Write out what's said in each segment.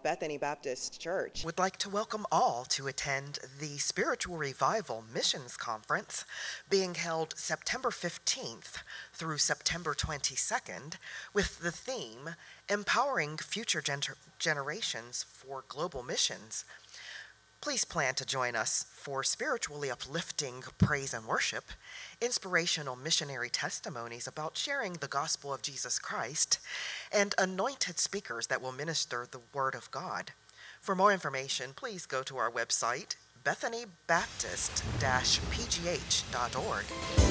Bethany Baptist Church would like to welcome all to attend the Spiritual Revival Missions Conference being held September 15th through September 22nd with the theme Empowering Future Generations for Global Missions. Please plan to join us for spiritually uplifting praise and worship, inspirational missionary testimonies about sharing the gospel of Jesus Christ, and anointed speakers that will minister the Word of God. For more information, please go to our website, bethanybaptist-pgh.org.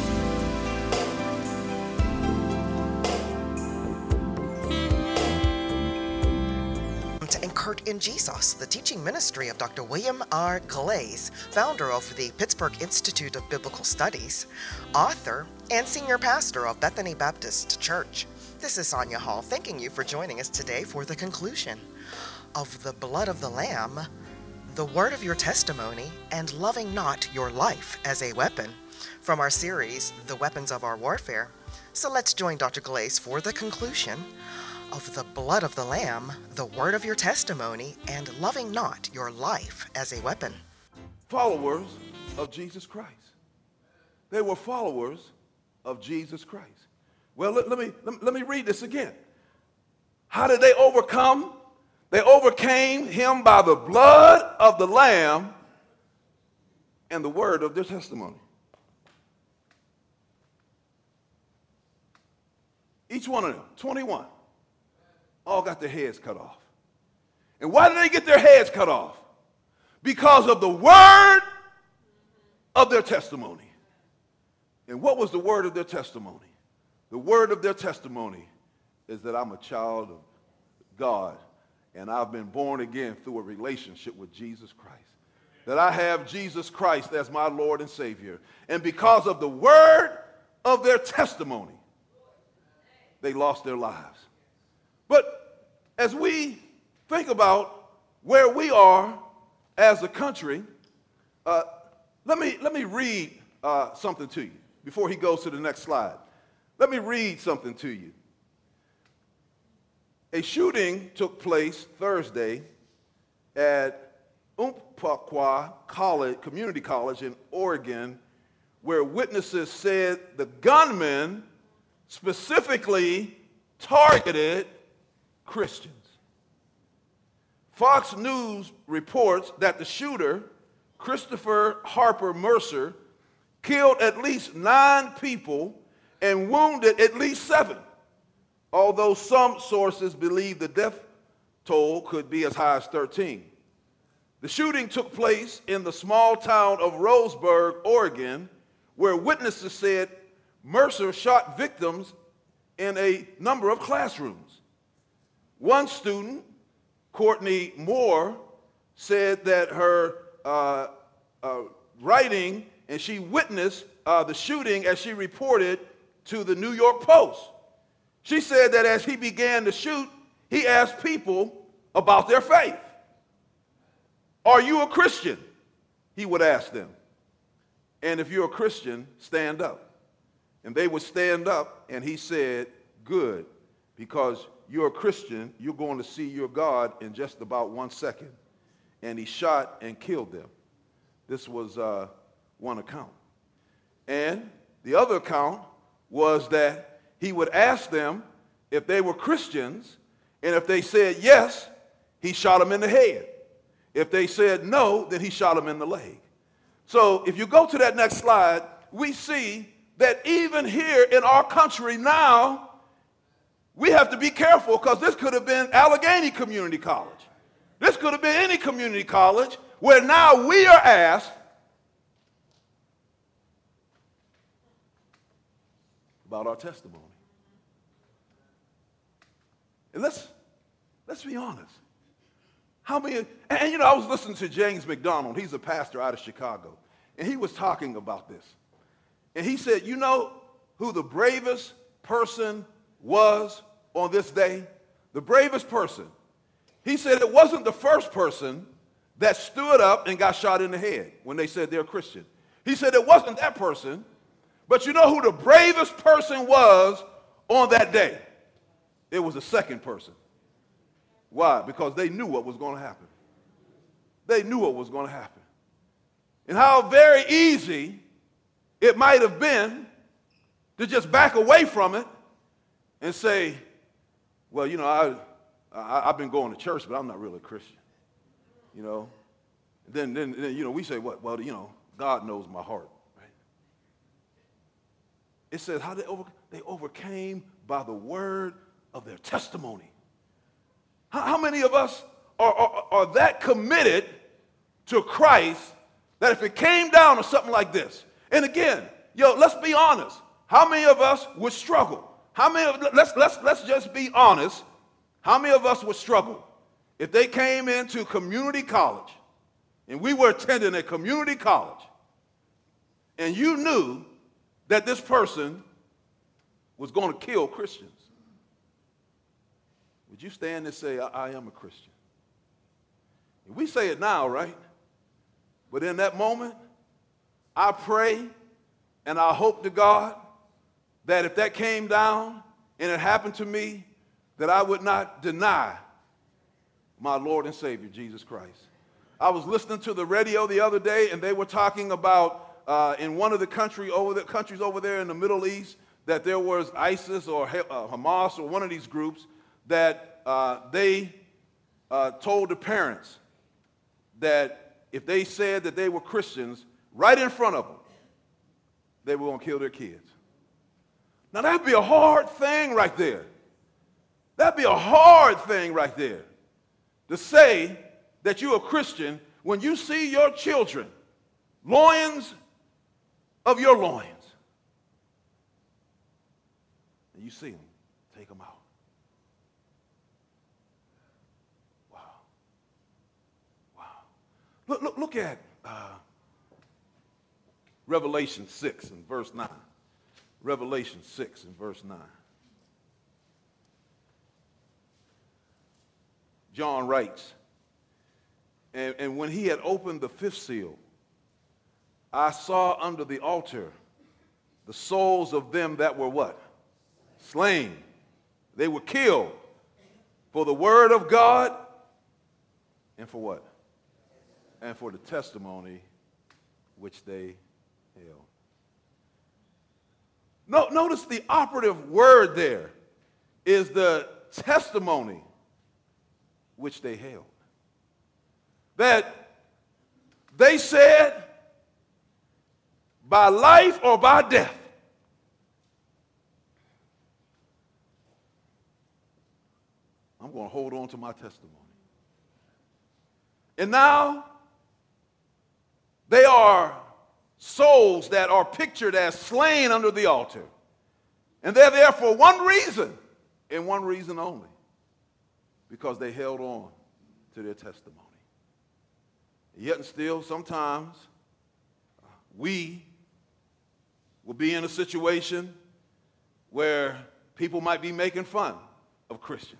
To Anchored in Jesus, the teaching ministry of Dr. William R. Glaze, founder of the Pittsburgh Institute of Biblical Studies, author, and senior pastor of Bethany Baptist Church. This is Sonia Hall, thanking you for joining us today for the conclusion of the blood of the Lamb, the word of your testimony, and loving not your life as a weapon, from our series, The Weapons of Our Warfare. So let's join Dr. Glaze for the conclusion of the blood of the Lamb, the word of your testimony, and loving not your life as a weapon. Followers of Jesus Christ. They were followers of Jesus Christ. Well, let me read this again. How did they overcome? They overcame him by the blood of the Lamb and the word of their testimony. Each one of them, 21. All got their heads cut off. And why did they get their heads cut off? Because of the word of their testimony. And what was the word of their testimony? The word of their testimony is that I'm a child of God, and I've been born again through a relationship with Jesus Christ. That I have Jesus Christ as my Lord and Savior. And because of the word of their testimony, they lost their lives. But as we think about where we are as a country, let me read something to you before he goes to the next slide. Let me read something to you. A shooting took place Thursday at Umpqua Community College in Oregon, where witnesses said the gunman specifically targeted Christians. Fox News reports that the shooter, Christopher Harper Mercer, killed at least 9 people and wounded at least 7, although some sources believe the death toll could be as high as 13. The shooting took place in the small town of Roseburg, Oregon, where witnesses said Mercer shot victims in a number of classrooms. One student, Courtney Moore, said that her writing, and she witnessed the shooting as she reported to the New York Post. She said that as he began to shoot, he asked people about their faith. Are you a Christian? He would ask them. And if you're a Christian, stand up. And they would stand up, and he said, good, because you're a Christian, you're going to see your God in just about 1 second. And he shot and killed them. This was one account. And the other account was that he would ask them if they were Christians, and if they said yes, he shot them in the head. If they said no, then he shot them in the leg. So if you go to that next slide, we see that even here in our country now, we have to be careful, because this could have been Allegheny Community College. This could have been any community college, where now we are asked about our testimony. And let's be honest. How many, and you know, I was listening to James McDonald. He's a pastor out of Chicago. And he was talking about this. And he said, you know who the bravest person was on this day? The bravest person. He said it wasn't the first person that stood up and got shot in the head when they said they're Christian. He said it wasn't that person. But you know who the bravest person was on that day? It was the second person. Why? Because they knew what was going to happen. They knew what was going to happen. And how very easy it might have been to just back away from it and say, well, you know, I've been going to church, but I'm not really a Christian. You know? Then you know, we say, what? Well, you know, God knows my heart. Right? It says how they overcame by the word of their testimony. How many of us are that committed to Christ that if it came down to something like this, and again, let's be honest. How many of us would struggle? Let's just be honest. How many of us would struggle if they came into community college and we were attending a community college and you knew that this person was going to kill Christians? Would you stand and say, I am a Christian? And we say it now, right? But in that moment, I pray and I hope to God that if that came down and it happened to me, that I would not deny my Lord and Savior, Jesus Christ. I was listening to the radio the other day, and they were talking about in one of the countries over there in the Middle East, that there was ISIS or Hamas or one of these groups that they told the parents that if they said that they were Christians, right in front of them, they were going to kill their kids. Now, that'd be a hard thing right there. That'd be a hard thing right there to say that you're a Christian when you see your children, loins of your loins, and you see them, take them out. Wow. Wow. Look at Revelation 6 and verse 9. Revelation 6 and verse 9. John writes, and when he had opened the fifth seal, I saw under the altar the souls of them that were what? Slain. They were killed for the word of God and for what? And for the testimony which they held. Notice the operative word there is the testimony which they held. That they said, by life or by death, I'm going to hold on to my testimony. And now they are souls that are pictured as slain under the altar. And they're there for one reason, and one reason only, because they held on to their testimony. Yet and still, sometimes we will be in a situation where people might be making fun of Christians.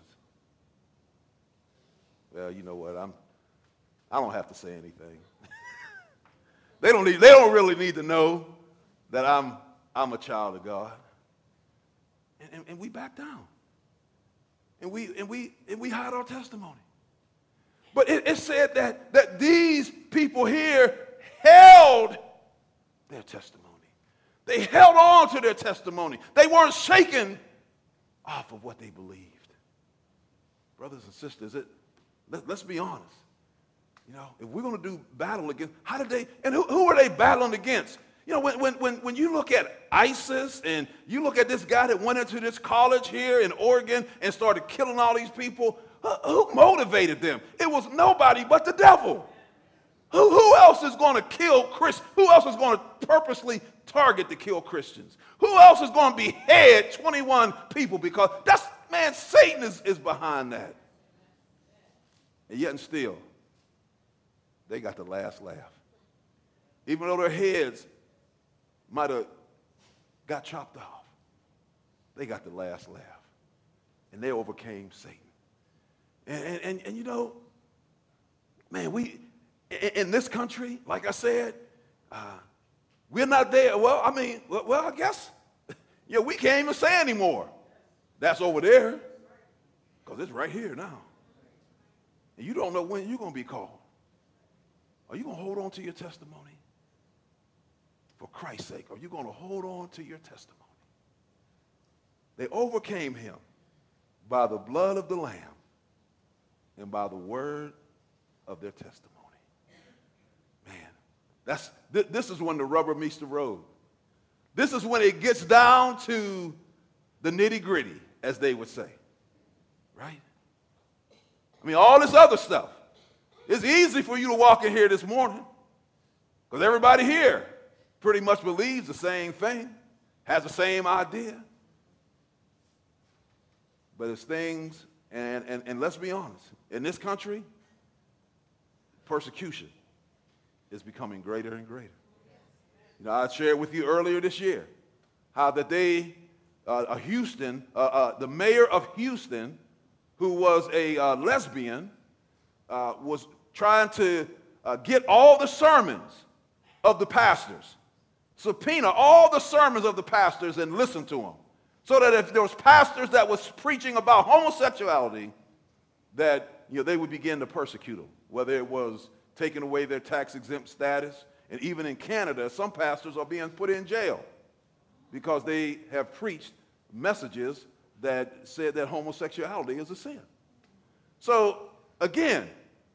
Well, you know what? I don't have to say anything. They don't really need to know that I'm a child of God. And we back down. And we hide our testimony. But it said that these people here held their testimony. They held on to their testimony. They weren't shaken off of what they believed. Brothers and sisters, let's be honest. You know, if we're going to do battle against, how did they, and who are they battling against? You know, when you look at ISIS and you look at this guy that went into this college here in Oregon and started killing all these people, who motivated them? It was nobody but the devil. Who else is going to kill Christians? Who else is going to purposely target to kill Christians? Who else is going to behead 21 people? Because Satan is behind that. And yet and still, they got the last laugh. Even though their heads might have got chopped off, they got the last laugh. And they overcame Satan. And you know, man, we, in this country, like I said, we're not there. Well, I guess, we can't even say anymore. That's over there, because it's right here now. and you don't know when you're going to be called. Are you going to hold on to your testimony? For Christ's sake, are you going to hold on to your testimony? They overcame him by the blood of the Lamb and by the word of their testimony. Man, this is when the rubber meets the road. This is when it gets down to the nitty-gritty, as they would say. Right? I mean, all this other stuff. It's easy for you to walk in here this morning because everybody here pretty much believes the same thing, has the same idea. But it's things, and let's be honest, in this country, persecution is becoming greater and greater. You know, I shared with you earlier this year how that the mayor of Houston, who was a lesbian, was trying to get all the sermons of the pastors, subpoena all the sermons of the pastors and listen to them. So that if there was pastors that was preaching about homosexuality, that they would begin to persecute them, whether it was taking away their tax-exempt status. And even in Canada, some pastors are being put in jail because they have preached messages that said that homosexuality is a sin. So, again,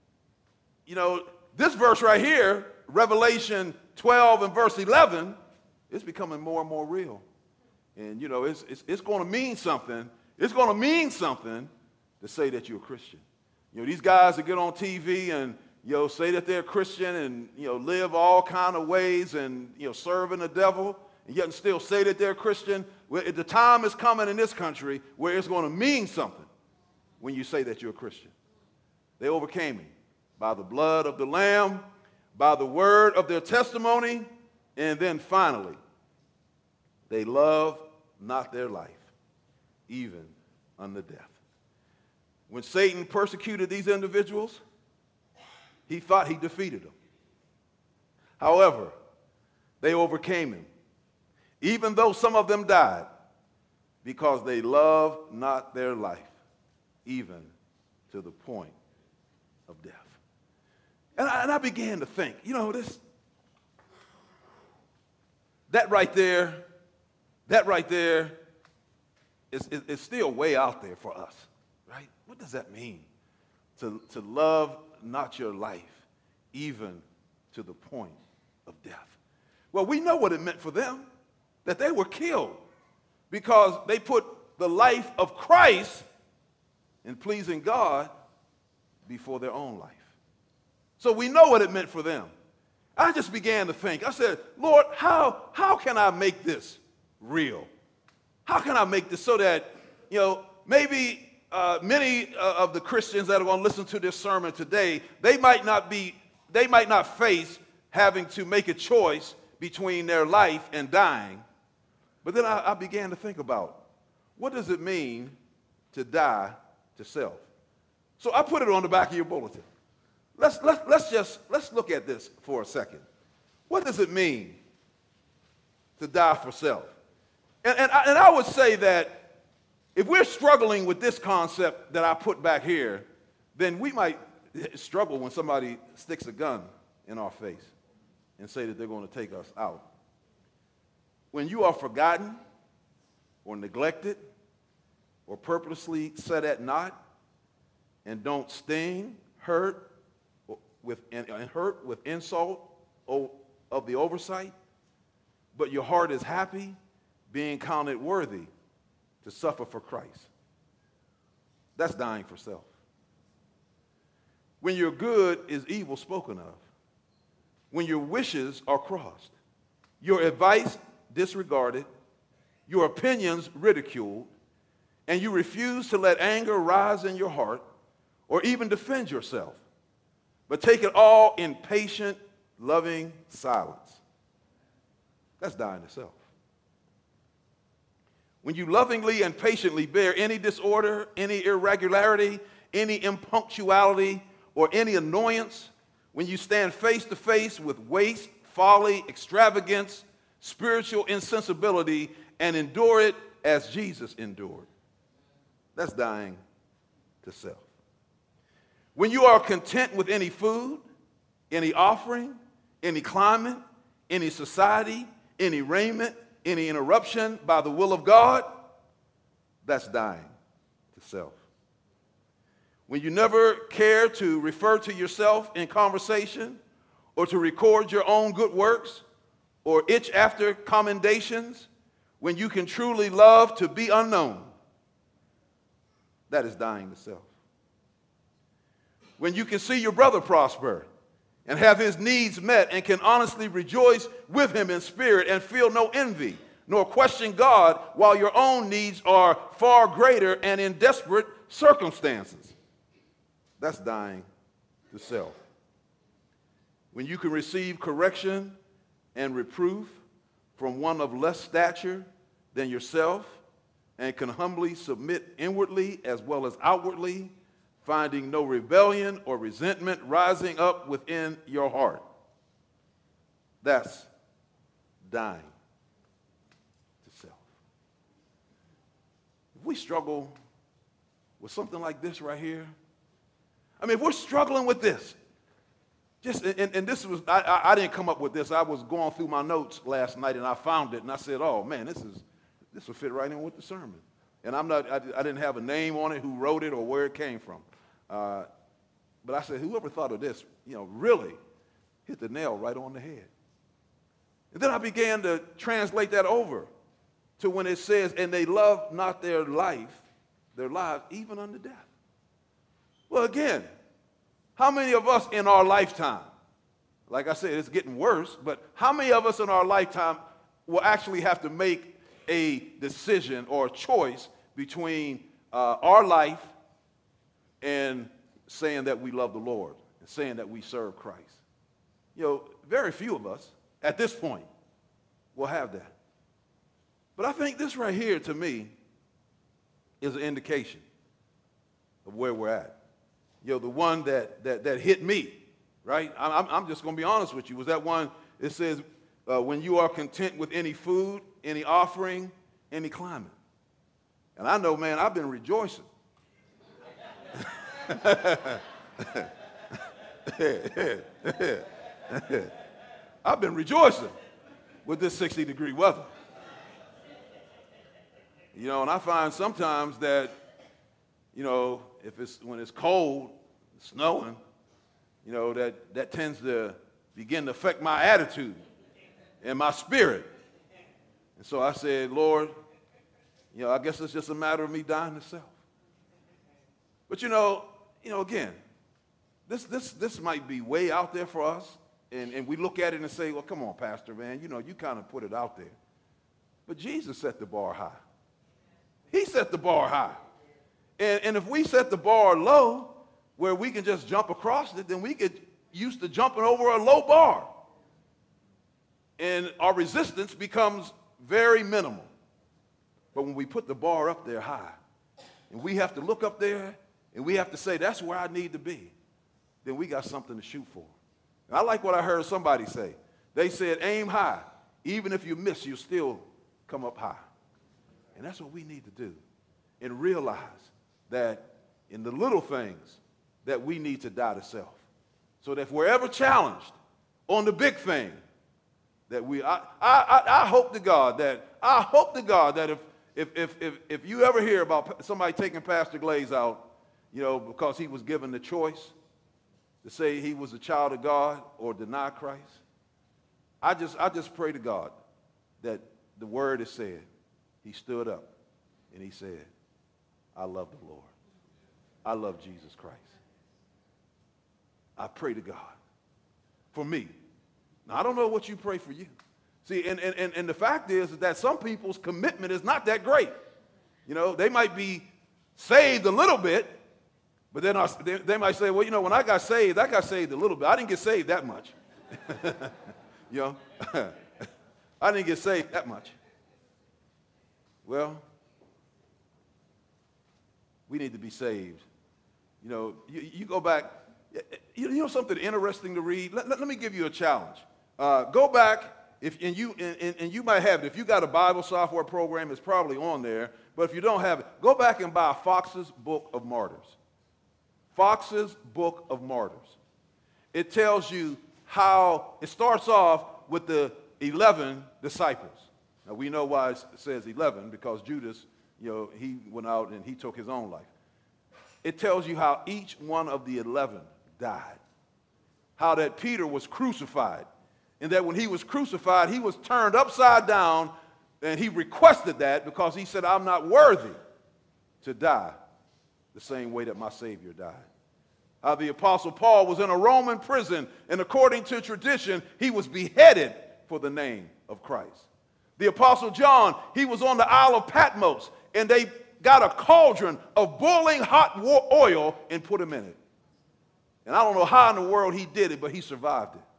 this verse right here, Revelation 12 and verse 11, is becoming more and more real. And, it's going to mean something. It's going to mean something to say that you're a Christian. These guys that get on TV and, say that they're Christian and, live all kind of ways and, serving the devil, and yet still say that they're Christian. Well, the time is coming in this country where it's going to mean something when you say that you're a Christian. They overcame him by the blood of the Lamb, by the word of their testimony, and then finally, they love not their life, even unto death. When Satan persecuted these individuals, he thought he defeated them. However, they overcame him, even though some of them died, because they loved not their life, even to the point of death. And I began to think, that right there is still way out there for us, right? What does that mean? To love not your life, even to the point of death. Well, we know what it meant for them, that they were killed because they put the life of Christ in pleasing God before their own life. So we know what it meant for them. I just began to think. I said, Lord, how can I make this real? How can I make this so that, maybe many of the Christians that are going to listen to this sermon today, they might not face having to make a choice between their life and dying. But then I began to think about, what does it mean to die to self? So I put it on the back of your bulletin. Let's look at this for a second. What does it mean to die for self? And I would say that if we're struggling with this concept that I put back here, then we might struggle when somebody sticks a gun in our face and say that they're going to take us out. When you are forgotten or neglected or purposely set at naught and don't sting, hurt with insult of the oversight, but your heart is happy, being counted worthy to suffer for Christ. That's dying for self. When your good is evil spoken of, when your wishes are crossed, your advice disregarded, your opinions ridiculed, and you refuse to let anger rise in your heart or even defend yourself, but take it all in patient, loving silence. That's dying to self. When you lovingly and patiently bear any disorder, any irregularity, any impunctuality, or any annoyance, when you stand face to face with waste, folly, extravagance, spiritual insensibility, and endure it as Jesus endured. That's dying to self. When you are content with any food, any offering, any climate, any society, any raiment, any interruption by the will of God, that's dying to self. When you never care to refer to yourself in conversation or to record your own good works or itch after commendations, when you can truly love to be unknown, that is dying to self. When you can see your brother prosper and have his needs met and can honestly rejoice with him in spirit and feel no envy nor question God while your own needs are far greater and in desperate circumstances, that's dying to self. When you can receive correction and reproof from one of less stature than yourself and can humbly submit inwardly as well as outwardly, finding no rebellion or resentment rising up within your heart, that's dying to self. If we struggle with something like this right here, I mean, if we're struggling with this, and this was, I didn't come up with this. I was going through my notes last night and I found it and I said, oh man, this will fit right in with the sermon. And I didn't have a name on it, who wrote it or where it came from. But I said, whoever thought of this, really hit the nail right on the head. And then I began to translate that over to when it says, and they love not their lives, even unto death. Well, again, how many of us in our lifetime, like I said, it's getting worse, but how many of us in our lifetime will actually have to make a decision or a choice between our life and saying that we love the Lord and saying that we serve Christ? Very few of us at this point will have that. But I think this right here, to me, is an indication of where we're at. The one that hit me, right? I'm just going to be honest with you. Was that one, it says, when you are content with any food, any offering, any climate. And I know, man, I've been rejoicing. I've been rejoicing with this 60-degree weather. And I find sometimes that, when it's cold, snowing, that tends to begin to affect my attitude and my spirit. And so I said, Lord, I guess it's just a matter of me dying to self. But again, this might be way out there for us, and we look at it and say, well, come on, Pastor, man, you kind of put it out there. But Jesus set the bar high. He set the bar high. And if we set the bar low, where we can just jump across it, then we get used to jumping over a low bar. And our resistance becomes very minimal. But when we put the bar up there high, and we have to look up there, and we have to say, that's where I need to be, then we got something to shoot for. And I like what I heard somebody say. They said, aim high. Even if you miss, you still come up high. And that's what we need to do. And realize that in the little things that we need to die to self. So that if we're ever challenged on the big thing, that I hope to God that if you ever hear about somebody taking Pastor Glaze out, because he was given the choice to say he was a child of God or deny Christ, I just pray to God that the word is said. He stood up and he said, I love the Lord. I love Jesus Christ. I pray to God for me. Now, I don't know what you pray for you. See, and the fact is that some people's commitment is not that great. They might be saved a little bit, but then they might say, well, when I got saved a little bit. I didn't get saved that much. I didn't get saved that much. Well, we need to be saved. You go back. Something interesting to read. Let me give you a challenge. Go back, and you might have it. If you got a Bible software program, it's probably on there. But if you don't have it, go back and buy Fox's Book of Martyrs. Fox's Book of Martyrs. It tells you how it starts off with the 11 disciples. Now, we know why it says 11, because Judas, he went out and he took his own life. It tells you how each one of the 11 died. How that Peter was crucified, and that when he was crucified, he was turned upside down, and he requested that because he said, I'm not worthy to die the same way that my Savior died. How the Apostle Paul was in a Roman prison, and according to tradition, he was beheaded for the name of Christ. The Apostle John, he was on the Isle of Patmos, and they got a cauldron of boiling hot oil and put him in it. And I don't know how in the world he did it, but he survived it.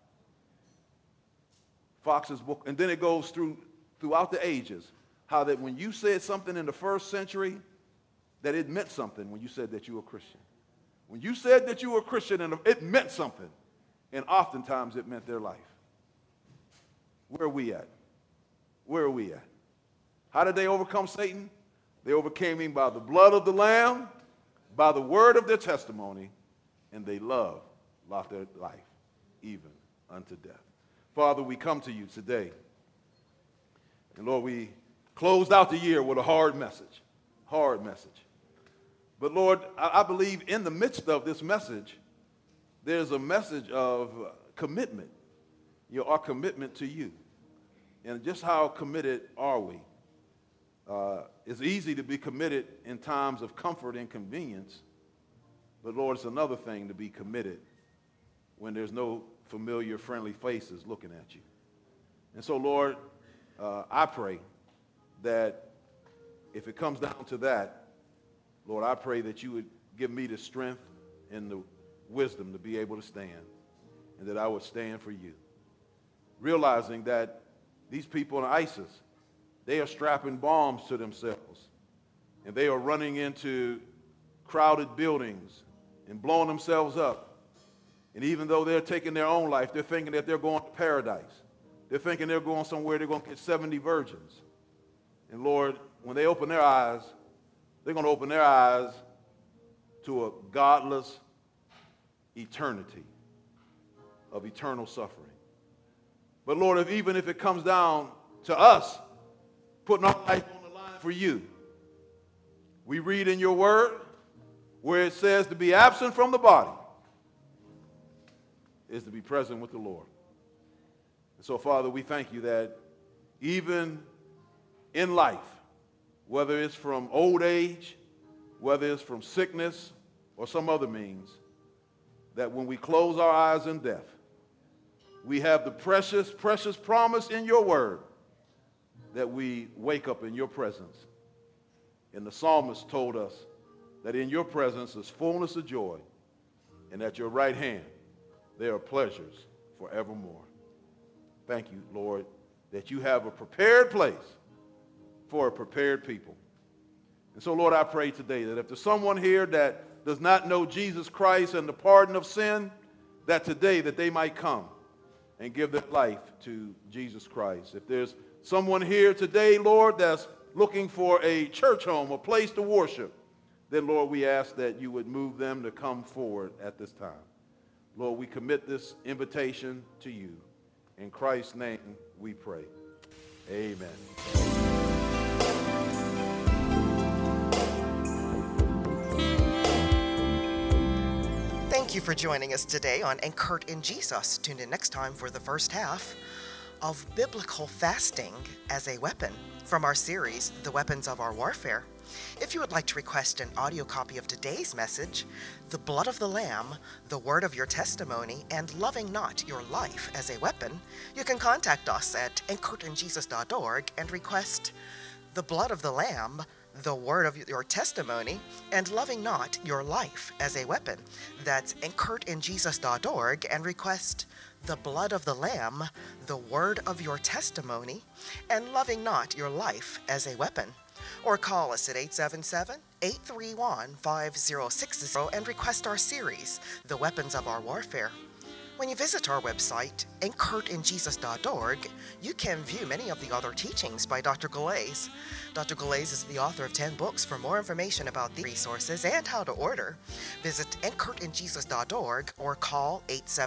Fox's Book, and then it goes throughout the ages, how that when you said something in the first century, that it meant something when you said that you were a Christian. When you said that you were a Christian, it meant something, and oftentimes it meant their life. Where are we at? Where are we at? How did they overcome Satan? They overcame him by the blood of the Lamb, by the word of their testimony, and they loved their life, even unto death. Father, we come to you today. And Lord, we closed out the year with a hard message. Hard message. But Lord, I believe in the midst of this message, there's a message of commitment. Our commitment to you. And just how committed are we? It's easy to be committed in times of comfort and convenience. But Lord, it's another thing to be committed when there's no familiar, friendly faces looking at you. And so, Lord, I pray that if it comes down to that, Lord, I pray that you would give me the strength and the wisdom to be able to stand, and that I would stand for you. Realizing that these people in ISIS, they are strapping bombs to themselves, and they are running into crowded buildings and blowing themselves up. And even though they're taking their own life, they're thinking that they're going to paradise. They're thinking they're going somewhere, they're going to get 70 virgins. And Lord, when they open their eyes, they're going to open their eyes to a godless eternity of eternal suffering. But Lord, even if it comes down to us putting our life on the line for you, we read in your word where it says to be absent from the body is to be present with the Lord. And so, Father, we thank you that even in life, whether it's from old age, whether it's from sickness or some other means, that when we close our eyes in death, we have the precious, precious promise in your word that we wake up in your presence. And the psalmist told us that in your presence is fullness of joy, and at your right hand there are pleasures forevermore. Thank you, Lord, that you have a prepared place for a prepared people. And so, Lord, I pray today that if there's someone here that does not know Jesus Christ and the pardon of sin, that today that they might come and give their life to Jesus Christ. If there's someone here today, Lord, that's looking for a church home, a place to worship, then, Lord, we ask that you would move them to come forward at this time. Lord, we commit this invitation to you. In Christ's name we pray. Amen. Thank you for joining us today on Anchored in Jesus. Tune in next time for the first half of Biblical Fasting as a Weapon from our series, The Weapons of Our Warfare. If you would like to request an audio copy of today's message, The Blood of the Lamb, the Word of Your Testimony, and Loving Not Your Life as a Weapon, you can contact us at anchoredinjesus.org and request The Blood of the Lamb, the Word of Your Testimony, and Loving Not Your Life as a Weapon. That's anchoredinjesus.org and request The Blood of the Lamb, the Word of Your Testimony, and Loving Not Your Life as a Weapon. Or call us at 877-831-5060 and request our series, The Weapons of Our Warfare. When you visit our website, anchoredinjesus.org, you can view many of the other teachings by Dr. Galais. Dr. Galais is the author of 10 books. For more information about the resources and how to order, visit anchoredinjesus.org or call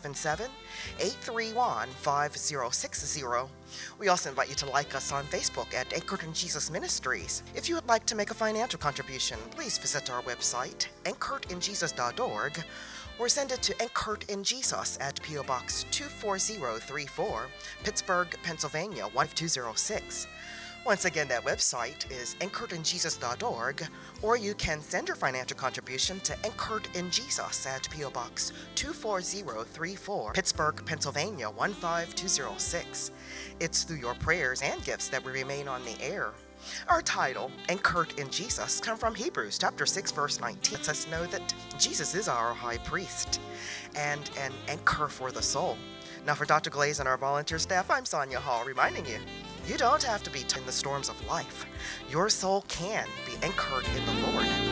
877-831-5060. We also invite you to like us on Facebook at Anchored in Jesus Ministries. If you would like to make a financial contribution, please visit our website, anchoredinjesus.org, or send it to Anchored in Jesus at P.O. Box 24034, Pittsburgh, Pennsylvania 15206. Once again, that website is anchoredinjesus.org, or you can send your financial contribution to Anchored in Jesus at P.O. Box 24034, Pittsburgh, Pennsylvania 15206. It's through your prayers and gifts that we remain on the air. Our title, Anchored in Jesus, comes from Hebrews chapter 6, verse 19. It lets us know that Jesus is our high priest and an anchor for the soul. Now for Dr. Galais and our volunteer staff, I'm Sonia Hall, reminding you, you don't have to be in the storms of life. Your soul can be anchored in the Lord.